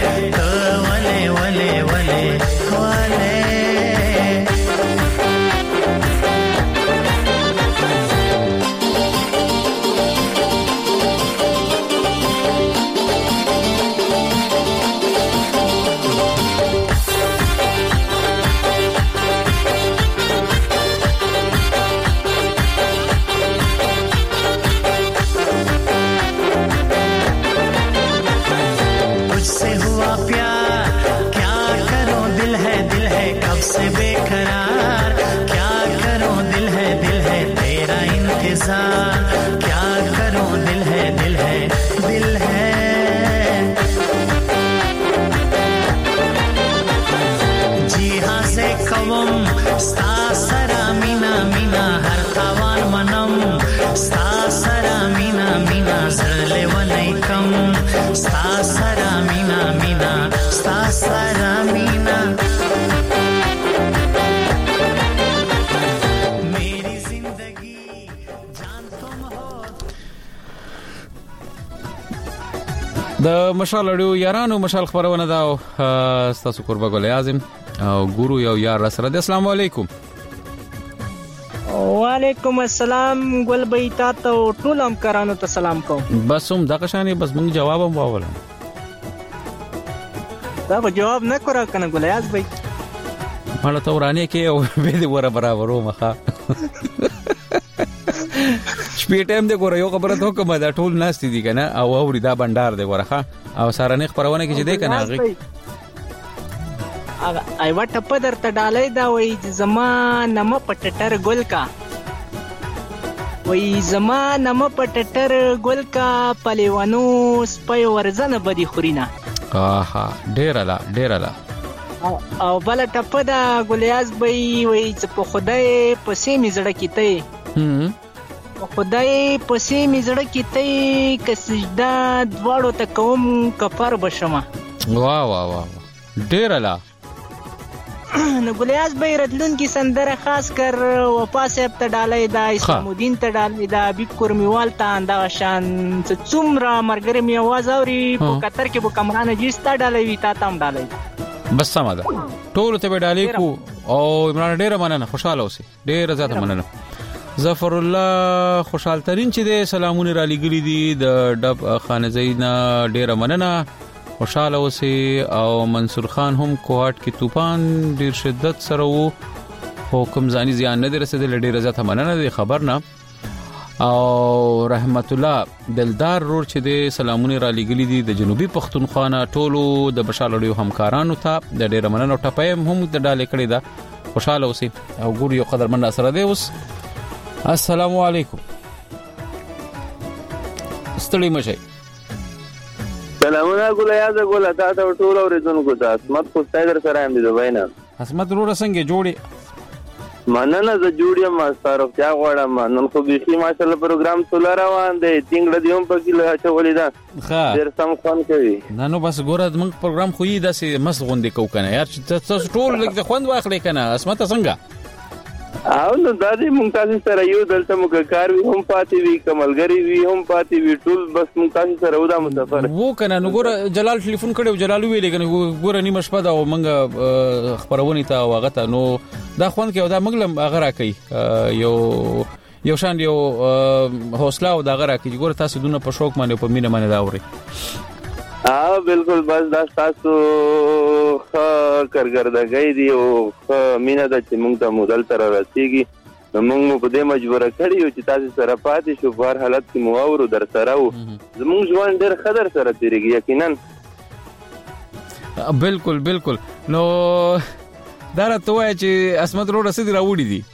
वले से बेकरार क्या करूं दिल है तेरा इंतजार क्या करूं दिल है जी हाँ से कवम स्ता सरा मीना हर तावान मनम स्ता सरा मीना जरले वनई कम स्ता सरा मीना स्ता सरा मीना د مشال رادیو یارانو مشال خبرونه دا تاسو قربا ګل اعظم او ګورو یو یار سره د السلام علیکم وعلیکم السلام ګل بیتا ته ټول همکارانو ته سلام کوم بس هم دغه شانې بس موږ جواب هم واولم دا به جواب نه کړه کنه ګل اعظم بھائی مړه ته ورانه کې او به دې ور برابرو مخه شپې ټایم دې ګوره یو خبره ته کومه دا ټول ناس دي کنه او اوري دا بندر دې ورخه او ساره نه خبرونه کې چې دې کنه هغه ایو ټپ درته ډالې دا وای زما نم پټټر ګل کا وای زما نم پټټر ګل کا پلیوانو سپي ورزنه بدی خورينا آها ډیر لا او بل ټپ دا ګلیاز بې وای چې په خدای پسې می زړه کیته خدای پسې می زړه کیته ک سجدا دواړو ته کوم کفر بشمه واه ډیر لا نو ګلیاز بې ردلون کی سندره خاص کر وفا صاحب ته ډالې دا اسلام الدین ته ډالې دا حبیب کورمیوال ته اندا شان څومره مرګره می आवाज اوري په قطر کې به کمرانه جستا ډالې وی تا تام ډالې بس سم ده ټول ته ډالې کو او عمران ډیر مننه خوشاله اوسې ډیر زیات مننه ظفر الله خوشحال ترين چې د سلامونه را لګري دي د ډب خانزینا ډیر مننه خوشاله اوسې او منصور خان هم کوهات کې طوفان ډیر شدت سره وو حکم ځاني زیان نه رسیدل ډیر زیات مننه د خبر نه او رحمت الله دلدار رور چې د سلامونه را لګري دي د جنوبي پښتونخوا نه ټولو د بشالړیو همکارانو ته د ډیر مننه او ټپایم هم د ډالې کړی دا خوشاله اوسې او ګور یو قدر من سره دی اوس السلام علیکم ستړي مشه سلامونه ګل یاد ګل تا ته ټول اوریدونکو ته اسمت خو ستایدر سره هم دی دوی نه اسمت روړ څنګه جوړي مننه زه جوړ یم ستاسو ته غواړم نن خو بيخي ماشاءالله پروګرام ټول روان دی څنګه دی هم پکې له چولې ده ډېر سم خوند کوي نو بس ګوره موږ پروګرام خو یې داسې مست غونډې کوو کنه یار چې تاسو ټول لږ خوند واخلې کنه اسمت څنګه او نو دا دې مونږ تاسو سره یو دلته موږ کار وی هم پاتې وی کملګری وی هم پاتې وی ټول بس مونږ تاسو سره ودا مسافر وو کنه نو ګوره جلال ټلیفون کړو جلال ویلې کنه ګوره نیمه شپه دا مونږ خبرونه تا واغته نو دا خوند کې دا مګلم هغه راکې یو شان یو حوصله او دا غره کې ګوره تاسو دونه په شوق باندې په مینه باندې دا اوري بالکل بس دا تاسو کارګردګۍ دی او مینه د چې موږ ته مودل تر رسیږي نو موږ په دې مجبور کړی یو چې تاسو سره پاتې شو په هر حالت کې مو اورو در سره او زموږ ژوند ډېر خطر سره تیریږي یقینا بالکل نو دا راته وایي چې اسمت روډ رسید راوړي دي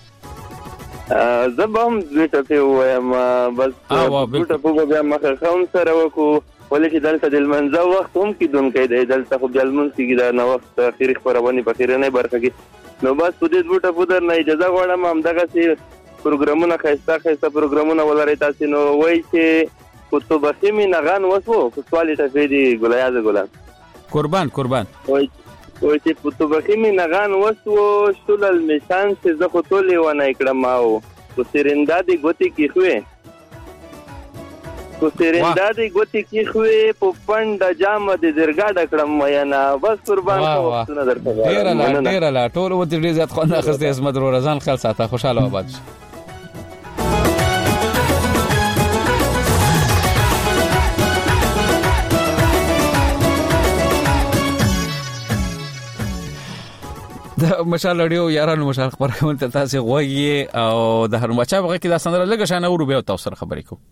زبم دې ته وایم بس ګټه په بیا مخه خون سره وکړو ولې چې دلته د منځو وخت هم کې دونکې دی دلته خو بیا لمونځ کېږي دا نو وخت اخري خبرونه په خیرنۍ برخه کې نو بس په دې بوټه پودر نه اجازه غواړم همدغه پروګرامونه خاصه پروګرامونه ولري تاسو نو وایي چې کتبخي می نغان وسو سوالي ته فيدي ګلایاز ګلان قربان وایي چې کتبخي می نغان وسو شول المشان چې زه خو ټولې ونه کړم او وسرندادي ګوتی کې خوې سرندادي ګوتی کې خوې په پند جام د درګا ډکړم مینا بس قربان کو وختونه درته ډیر لا ټول و دې زیات خو نه خسته اسمت رو رضان خل ساته خوشاله آباد د مشال رادیو یارانو مشال خبرونه ته تاسو غوږی او د هر مچا بغه کې دا سندره لګه شانه ورو به تاسو سره خبرې کو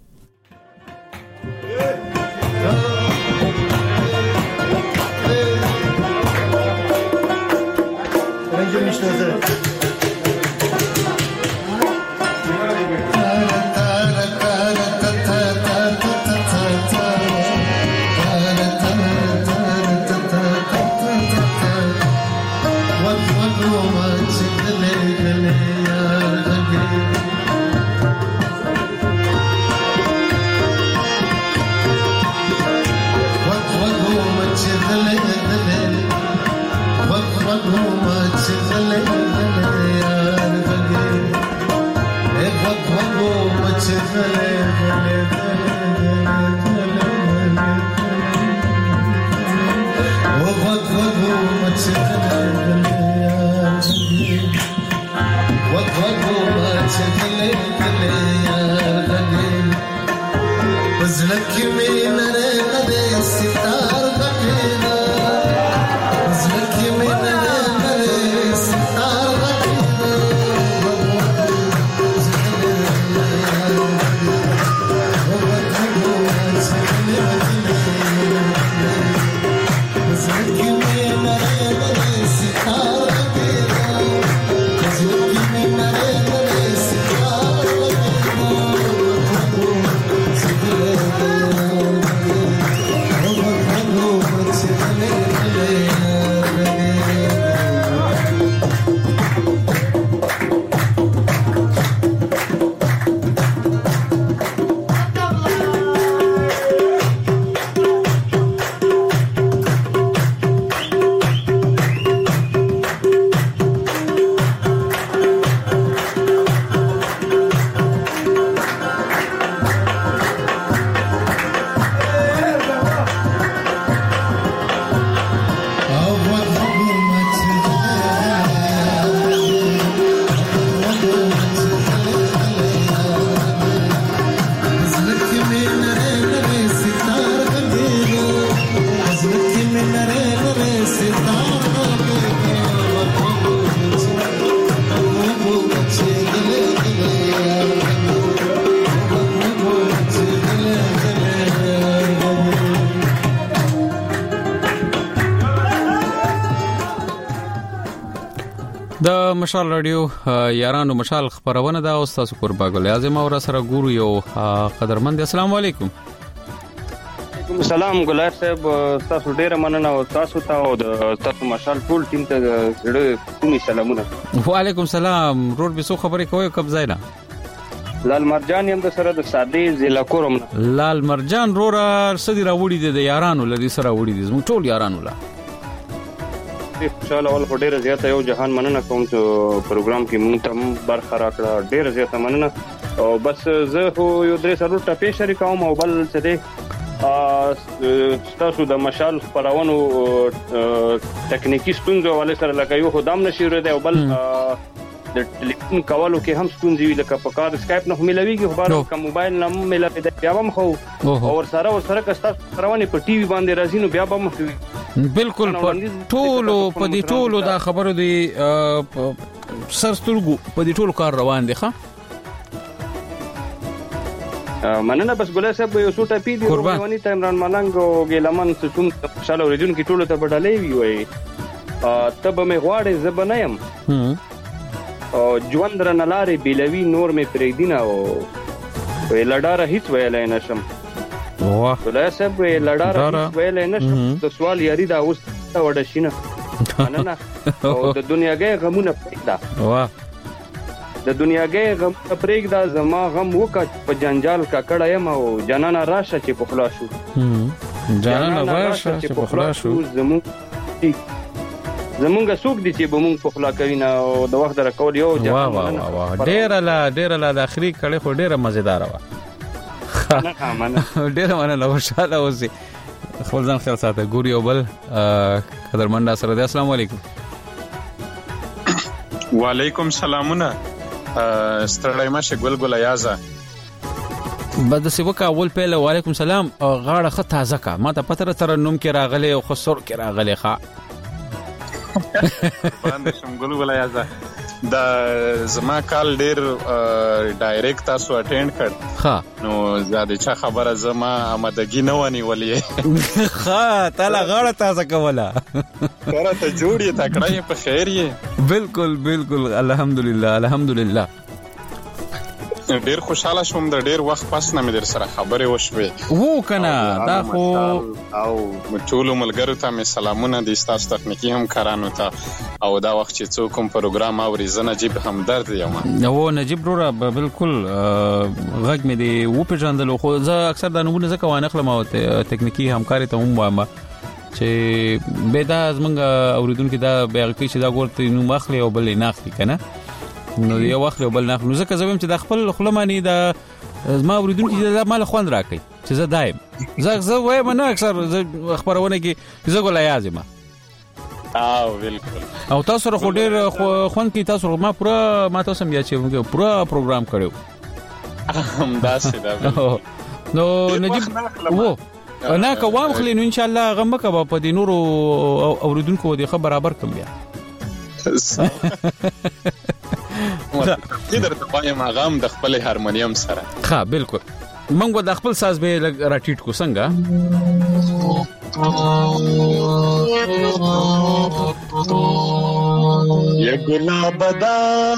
د مشال رادیو یارانو مشال خبرونه دا او تاسو قربا ګل اعظم اور سره ګورو یو قدرمند. السلام علیکم. وعلیکم السلام ګلای صاحب، تاسو ډیره مننه او تاسو ته او تاسو مشال ټول ټیم ته ډېر کومي سلامونه. وعلیکم السلام. روډ به سو خبرې کوي کوم ځای نه؟ لال مرجان یم د سره د سادې ضلع کورم. لال مرجان رورا سدي راوړي دي د یارانو لري سره وړي دي زموږ ټول یارانو لا. خوشاله ول ډیره زیاته یو جهان مننه کوم چې پروګرام کې مونږ ته برخه راکړه، ډیره زیاته مننه. او بس زه خو یو درې سره ټاپې شریکوم او بل څه دی تاسو د مشال خبرونو تکنیکی ستونزو ولې سره لکه یو خدام نشي ورته او بل د ټلیفون کولو کې هم ستونزې وي، لکه په کار سکایپ نه ملويږي خو بار کوم موبایل نه ملوي دی بیا هم خو او سره کستا خبرونه په ټي وي باندې راځي نو بیا هم کوي. بالکل ټولو په دې ټولو دا خبرو دی سرسترګو په دې ټولو کار روان دي. ښه مننه. بس ګلای صاحب یو څو ټاپی دی ورونی ته عمران ملنګ او ګیلمن څوم خوشاله اوریدون کې ټولو ته بدلې وی وای ته به مې غواړې زبنایم او ژوند را نلارې بیلوي نور مې پرېدینه او وی لډاره هیڅ ویلای نشم. واه ګلای صاحب وی لډاره هیڅ ویلای نشم، د سوال یاري دا اوس ته وډه شینه مننه. او د دنیاګي غمونه پېدا واه د دنیاګي غم پرېږدا زما غم وکړ په جنجال کا کړه یم او جنانا راشه چې په خلا شو جنانا راشه چې په خلا شو زمونږ سوق دي چې به مونږ په خلا کوي نه او د وخت در کول یو واه واه واه ډېر لا د اخري کړه خو ډېر مزیدار و. ډېر مننه خوشاله اوسئ، خپل ځان خیال ساته. ګوري او بل قدرمن سره دی. السلام علیکم. وعلیکم سلامونه. ستړی مشه ګل یازا بعد څه وکا اول پهله وعلیکم سلام غاړه خه تازه کا ما ته پتر ترنم کې راغله او خسر کې راغله ښا باندې شم ګل یازا دا زما کال ډیر ډایریکټ تاسو اټینډ کړ. ها نو زیاده چا خبره زما آمدګی نه ونی ولې ها تعالی غاړه تازه کوله سره ته جوړی تکړه په خیر یې. بالکل الحمدلله ډیر خوشاله شوم د ډیر وخت پس نه مې در سره خبرې وشوي. وو کنه دا خو او ټول ملګرو ته مې سلامونه دي، تاسو تخنیکی هم کارانو ته او دا وخت چې څوک کوم پروګرام اوري زه نجیب همدرد یم. او نجیب رورا بالکل غږ مې دی و پیژندل خو زه اکثر د نمونه ځکه وانه خلم او تکنیکی همکاري ته هم وایم چې به دا زمونږ اوریدونکو دا بیان کوي چې دا ګورته نو مخلي او بل نه اخلي کنه نو یو وخت بل نه نو ځکه زویم چې د خپل خلمانی د ما اوریدونکو دا مال خوند راکړي چې زه دایم زه وایم نه اکثر خبرونه کې زه ګولای ازما بالکل او تاسو خو ډیر خوند کې تاسو ما پورا ما تاسو بیا چې پورا پروګرام کړو هم داسې دا نو نجيب وو انا کوم خلې نو ان شاء الله غمه کا په دې نورو اوریدونکو دې خبر برابر کوم بیا کله درته وایم غم د خپل هارمونیم سره. ها بالکل منګو د خپل ساز به راټیټ کو څنګه یا ګلاب دا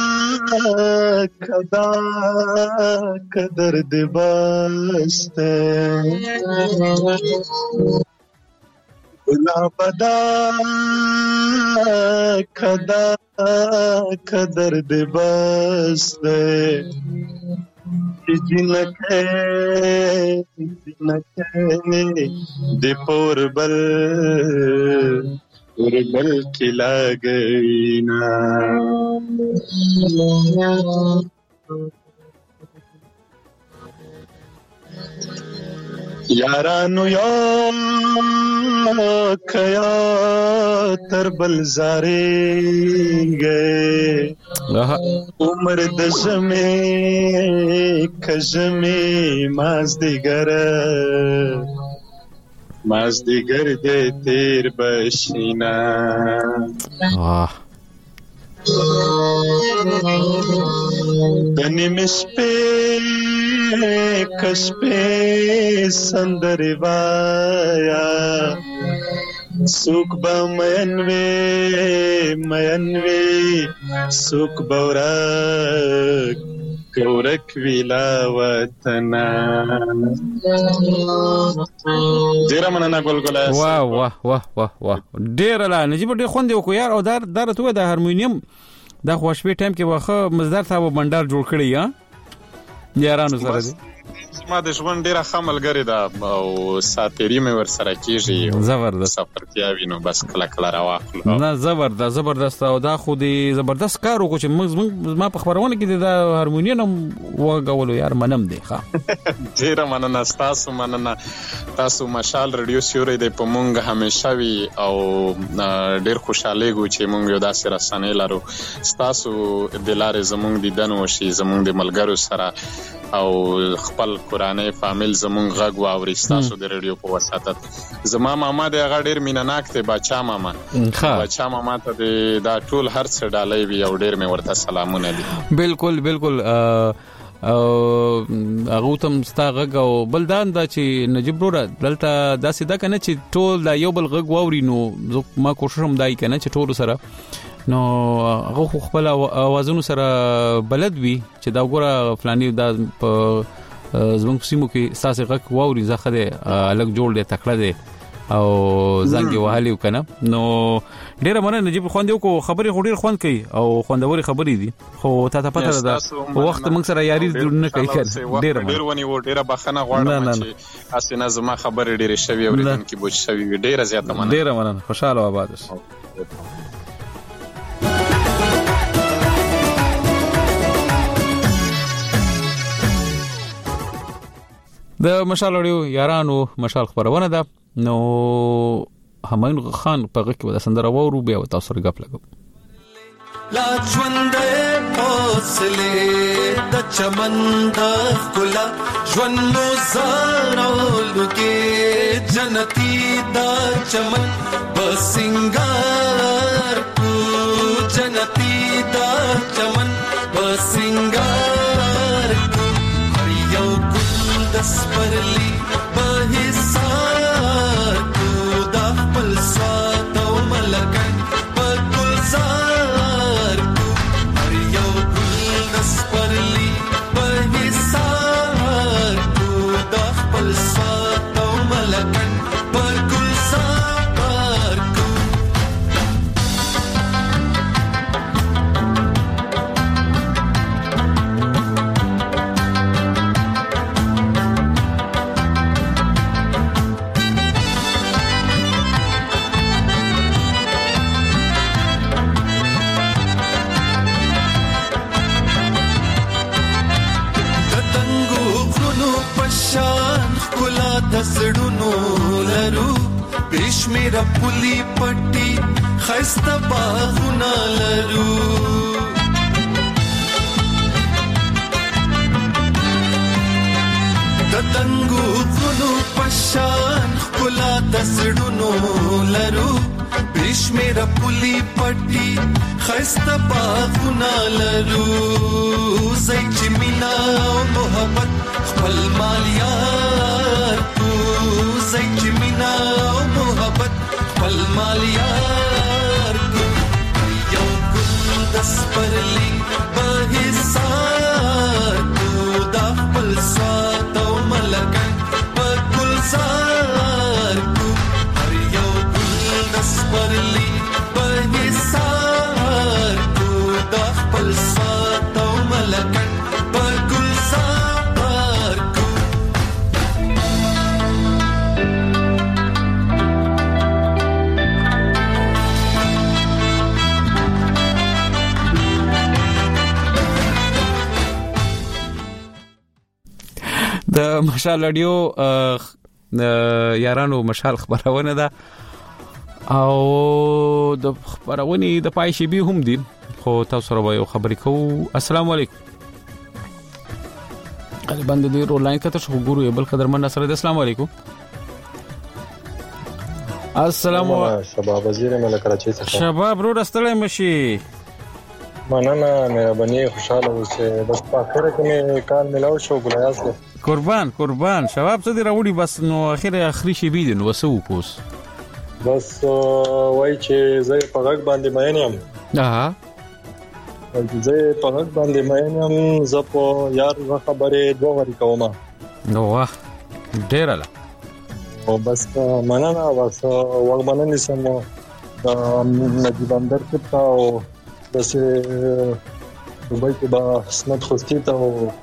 کدا قدر دې بسته ګلاب دا کدا قدر دې بسته جنکه دې پوربل کی لګینا یارانو یو کیا تر بل زارې گئے عمر د زمې کزمې مازدیگر دې تیر بشینا دنی مسپے کسپے سندر وایا سوک با مینوے سوک بورک کورک ویلا وطنا. ډیره مننه ګلګله. واه واه واه واه واه ډیره لا نجیب ډیر خوند وکړ یار. او دا رته د هارمونیم دا خوشبې ټایم کې واخه مزدار صاحب بندر جوړ کړی یا یارانو سره دی. ما د ژوند ډیره خملګری ده او ساتری مې ور سره کیږي. زبردست سفرتیا وینو بس کله کله راواخلو. نه زبردست او دا خو دی زبردست کار وکړو چې ما په خبرونه کې د هارمونیم وګولو یار منم دی. ښه ډیره مننه تاسو. مننه تاسو مشال رادیو سیوري د پمونګ همیشه وی او ډیر خوشاله ګو چې مونږ یو داسې رسنۍ لرو. تاسو د لارې زمونږ دیدن وشي زمونږ د ملګرو سره او خپل قرآنی فامیل زمونږ غږ واوري تاسو د رادیو په واسطه. زما ماما د هغه ډیر مینناک دی باچا ماما. باچا ماما ته دا ټول هر څه ډالۍ وی او ډیر مې ورته سلامونه دي. بالکل هغه تم ستاغه او بلدان دا چې نجیب وروره دلته داسې دا کنه چې ټول دا یو بل غږ واوري نو ما کوشش هم دای کنه چې ټول سره نو هغه خپل اوازونو سره بلد وي چې دا وګوره فلاني دا په زموږ سیمو کې ساسه غږ واوري ځخه ده الګ جوړ دی تکړه دی او زنګ وهالیو کنه. نو ډیره مننه نجیب خوند یو کو خبري غوډیر خوند کوي او خوندوري خبري دي خو ته پته ده وخت موږ سره یاري نه کوي کنه. ډیر ونی و ډیره بخنه غواړم چې اسنه زما خبري ډیره شوی اوریدن کې بوج شوی ډیره زیاته مننه. ډیره مننه خوشاله و آباد اوسه. د مشال اړیو یارانو مشال خبرونه ده. نو همین خان په غږ کې د سندره وورو بیا تاسو سره غپ لګو. لا ژوند حوصله د چمن د ګلا ژوند مو زارولو کې جنتی د چمن بسنګار کو جنتی د چمن بسنګار کو هر یو ګل د سپرلی په حساب کو د خپل سات او ملکن په گلزار کو هر یو ګل د سپرلی په حساب کو د خپل سات او ملکن په گلزار کو. دسړونو لرو پېشمیر پولی پټي خسته باغونه لرو د تنګو غنو پشان کلا دسړونو لرو پېشمیر پولی پټي خسته باغونه لرو زې چې مینا او محبت خپل مالیار کو زې چې مینا او محبت خپل مالیار کو یو ګل د سپرلی په حساب کو د خپل سات او ملکن په گلزار کو هر یو ګل د سپرلی په حساب کو د خپل سات او ملکن په گلزار کو. د مشال رادیو یارانو مشال خبرونه ده او د خبرونه د پایشي به هم دي خو تاسو سره یو خبرې کوو. السلام علیکم. علي باندې دی رو لاین کته شو ګورو بل قدر من سره. السلام علیکم. السلام علیکم. شباب وزیر ملک کراچي څخه. شباب رو رستلې مشي. مننه مهرباني خوشاله اوسه. بس په اخر کې مې کار ملاو شو ګلایاس له قربان شباب څه دی راوړي بس نو اخري شي بيدن وسو پوس بس وای چې زه په غږ باندې مېنم. زه په غږ باندې مېنم زه په یار خبرې دوه وری کوم. نو واه ډیر لا او بس مننه بس وګ مننه سم نجیب بندر ته او بس دوبای کې با اسمت خوستی ته او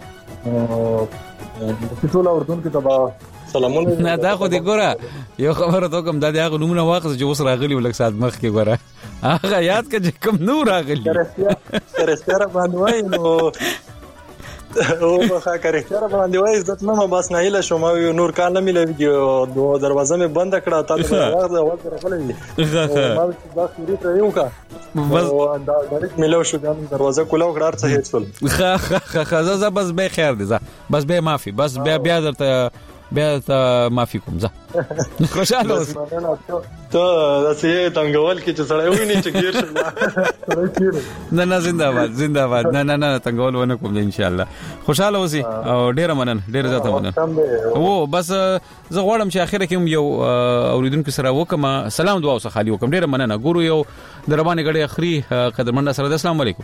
ټول اردن کې ته سلامونه. نه دا خو دې ګوره یو خبره ته کوم دا هغه نمونه واخص چې اوس راغلی ولک سات مخ کې ګوره هغه یاد کړه چې کوم نور راغلی کرستره باندې وای نو او بخا کرستره باندې وای عزت نه بس نه اله شوم یو نور کار نه ملوي دو دروازه مې بند کړه تا ته وخت راغلی ما دا خوري ته یو کا بس دا ډایرکټ ملو شو دا دروازه کولاو کړه ارڅ هیڅ خزه بس به خیر دي بس به معافي بس بیا درته بیا ته معافي کوم زه خوشاله اوس ته داسې تنګول کې چې سړی ویني چې ګیر شي. نه زنده‌باد نه تنګول ونه کوم ان شاء الله. خوشاله اوسې او ډیره مننه ډیره زیاته مننه. او بس زه غواړم چې اخر کې یو اوریدونکو سره وکم سلام دعا اوسه خالي وکم. ډیره مننه. ګورو یو دربانې غړي اخري قدرمن سره السلام علیکم.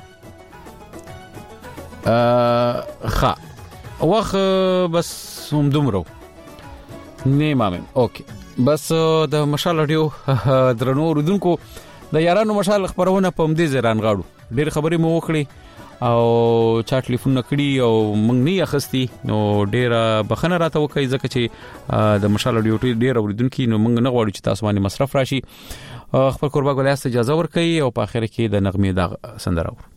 واخ بس هم دومره نه مامن اوکې بس د مشال رادیو درنو اوریدونکو د یارانو مشال خبرونه په مدې زران غاړو ډېر خبرې مو وکړي او چا ټلیفون کړی او موږ نه اخستي نو ډېر بخنه راته وکړي ځکه چې د مشال رادیو ډېر اوریدونکو نو موږ نه غواړو چې تاسو باندې مصرف راشي. خپل قربا ګل است اجازه ورکړي او په اخر کې د نغمې د سندره